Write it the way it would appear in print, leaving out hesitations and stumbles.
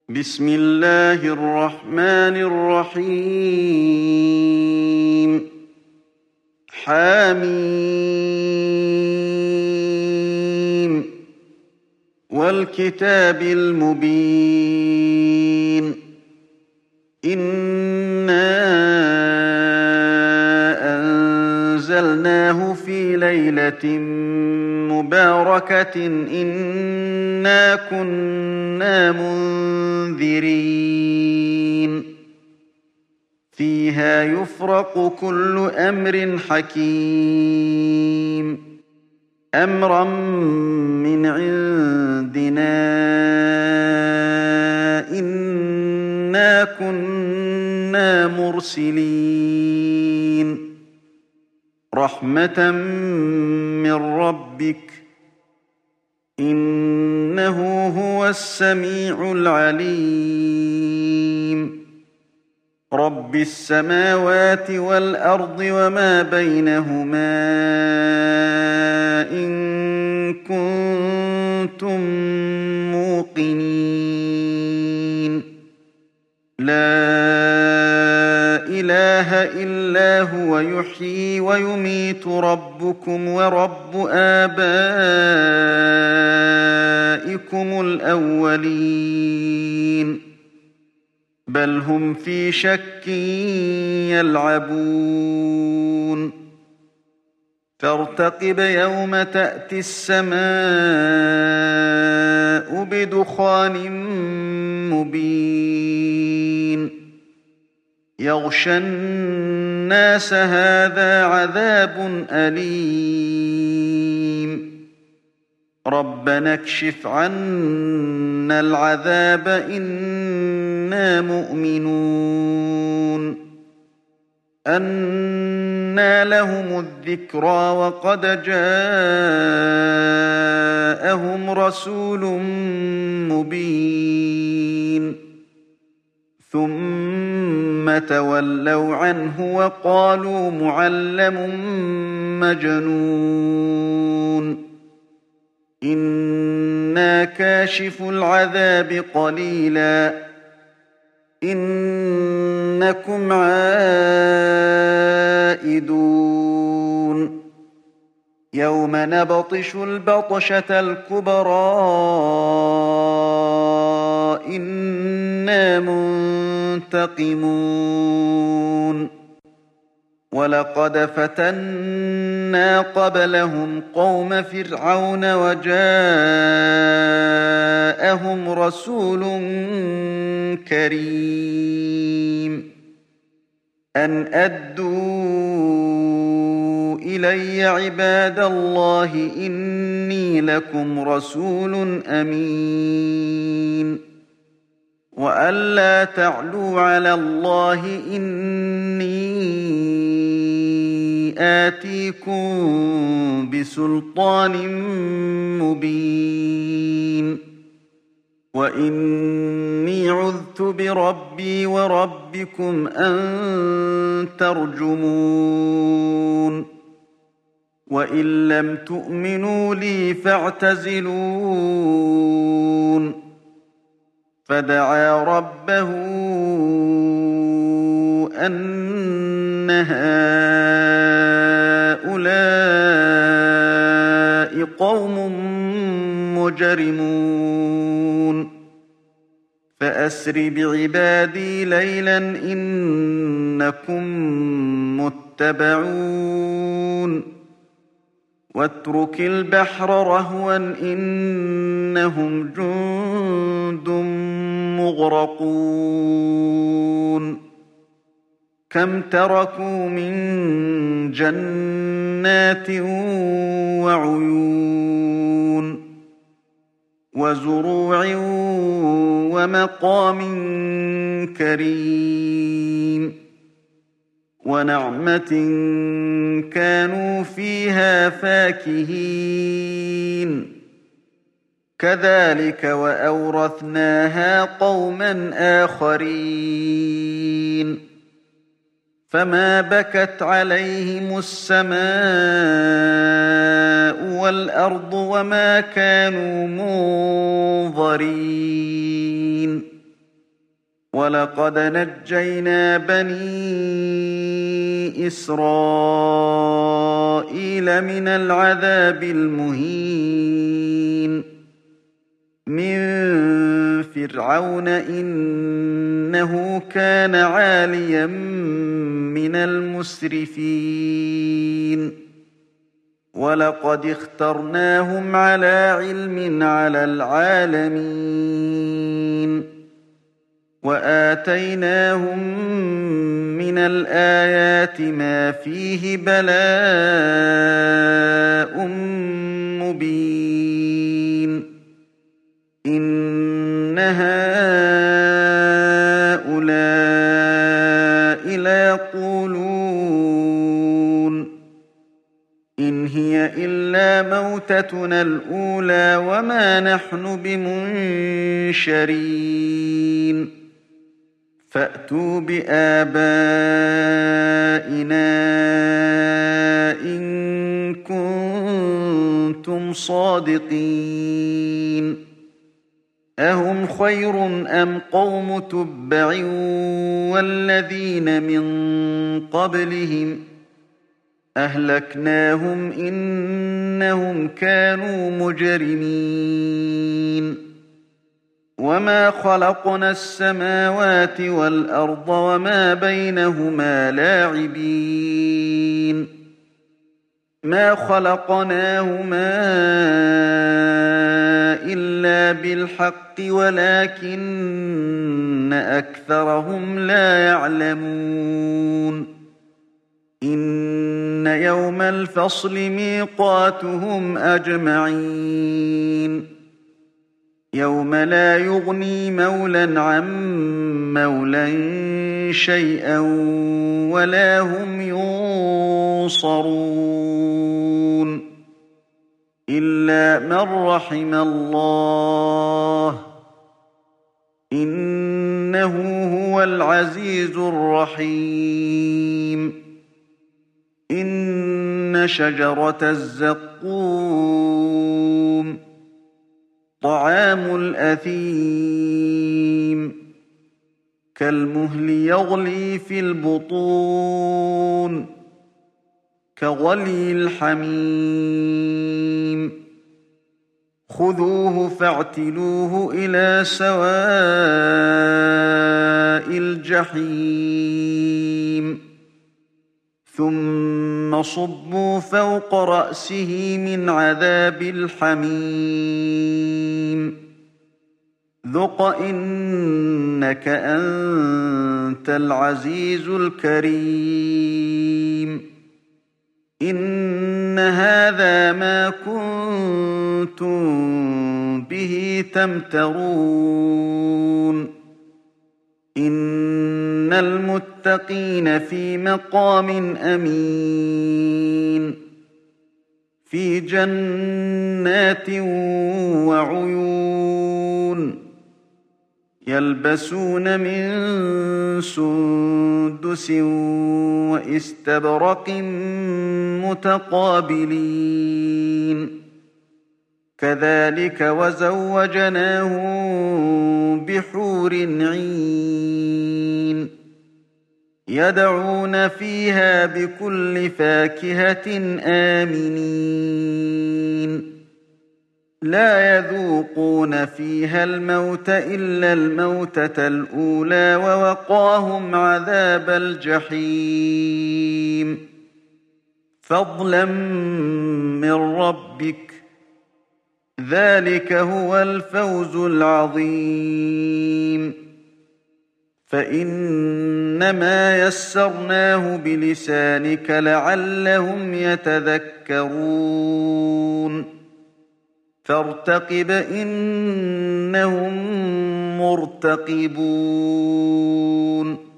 بسم الله الرحمن الرحيم. حميم والكتاب المبين. إنا أنزلناه في ليلة مباركة إنا كنا منذرين فيها يفرق كل أمر حكيم أمرا من عندنا إنا كنا مرسلين رحمة من ربك إنه هو السميع العليم رب السماوات والأرض وما بينهما إن كنتم موقنين لا إله إلا هو يحيي ويميت ربكم ورب آبائكم الأولين بل هم في شك يلعبون فارتقب يوم تأتي السماء بدخان مبين يغشى الناس هذا عذاب أليم ربنا اكشف عنا العذاب إنا مؤمنون أنى لهم الذكرى وقد جاءهم رسول مبين ثم تولوا عنه وقالوا معلم مجنون إنا كاشف العذاب قليلا إنكم عائدون يوم نبطش البطشة الكبرى إنا منتقمون ولقد فتنا قبلهم قوم فرعون وجاءهم رسول كريم أن أدوا إلي عباد الله إني لكم رسول أمين وأن لا تعلوا على الله إني آتيكم بسلطان مبين وإني عذت بربي وربكم أن ترجمون وإن لم تؤمنوا لي فاعتزلون فدعا ربه أن هؤلاء قوم مجرمون فأسر بعبادي ليلا إنكم متبعون واترك البحر رهوا إنهم جند مغرقون كم تركوا من جنات وعيون وزروع ومقام كريم ونعمة كانوا فيها فاكهين كذلك وأورثناها قوما آخرين فما بكت عليهم السماء والأرض وما كانوا منظرين وَلَقَدْ نَجَّيْنَا بَنِي إِسْرَائِيلَ مِنَ الْعَذَابِ الْمُهِينِ مِنْ فِرْعَوْنَ إِنَّهُ كَانَ عَالِيًا مِنَ الْمُسْرِفِينَ وَلَقَدِ اخْتَرْنَاهُمْ عَلَى عِلْمٍ عَلَى الْعَالَمِينَ وَآتَيْنَاهُمْ مِنَ الْآيَاتِ مَا فِيهِ بَلَاءٌ مُبِينٌ إِنَّ هَٰؤُلَاءِ لَيَقُولُونَ إِنْ هِيَ إِلَّا مَوْتَتُنَا الْأُولَىٰ وَمَا نَحْنُ بِمُنشَرِينَ فَأْتُوا بِآبَائِنَا إِن كُنتُمْ صَادِقِينَ أَهُمْ خَيْرٌ أَمْ قَوْمُ تُبَّعٍ وَالَّذِينَ مِن قَبْلِهِمْ أَهْلَكْنَاهُمْ إِنَّهُمْ كَانُوا مُجْرِمِينَ وَمَا خَلَقْنَا السَّمَاوَاتِ وَالْأَرْضَ وَمَا بَيْنَهُمَا لَاعِبِينَ مَا خَلَقْنَاهُمَا إِلَّا بِالْحَقِّ وَلَكِنَّ أَكْثَرَهُمْ لَا يَعْلَمُونَ إِنَّ يَوْمَ الْفَصْلِ مِيقَاتُهُمْ أَجْمَعِينَ يَوْمَ لَا يُغْنِي مَوْلًى عَن مَّوْلًى شَيْئًا وَلَا هُمْ يُنصَرُونَ إِلَّا مَن رَّحِمَ اللَّهُ إِنَّهُ هُوَ الْعَزِيزُ الرَّحِيمُ إِنَّ شَجَرَتَ الزَّقُّومِ طَعَامُ الْأَثِيمِ كَالْمُهْلِ يَغْلِي فِي الْبُطُونِ كَغَلْيِ الْحَمِيمِ خُذُوهُ فَاعْتِلُوهُ إِلَىٰ سَوَاءِ الْجَحِيمِ ثُمَّ صُبُّوا فَوْقَ رَأْسِهِ مِنْ عَذَابِ الْحَمِيمِ ذُقْ إِنَّكَ أَنتَ الْعَزِيزُ الْكَرِيمُ إِنَّ هَٰذَا مَا كُنتُم بِهِ تَمْتَرُونَ إِنَّ الْمُتَّقِينَ فِي مَقَامٍ أَمِينٍ فِي جَنَّاتٍ وَعُيُونٍ يَلْبَسُونَ مِن سُندُسٍ وَإِسْتَبْرَقٍ مُّتَقَابِلِينَ كَذَٰلِكَ وَزَوَّجْنَاهُم بِحُورٍ عِينٍ يَدْعُونَ فِيهَا بِكُلِّ فَاكِهَةٍ آمِنِينَ لَا يَذُوقُونَ فِيهَا الْمَوْتَ إِلَّا الْمَوْتَةَ الْأُولَىٰ وَوَقَاهُمْ عَذَابَ الْجَحِيمِ فَضْلًا مِّن رَّبِّكَ ۚ ذَٰلِكَ هُوَ الْفَوْزُ الْعَظِيمُ فَإِنَّمَا يَسَّرْنَاهُ بِلِسَانِكَ لَعَلَّهُمْ يَتَذَكَّرُونَ فَارْتَقِبْ إِنَّهُم مُّرْتَقِبُونَ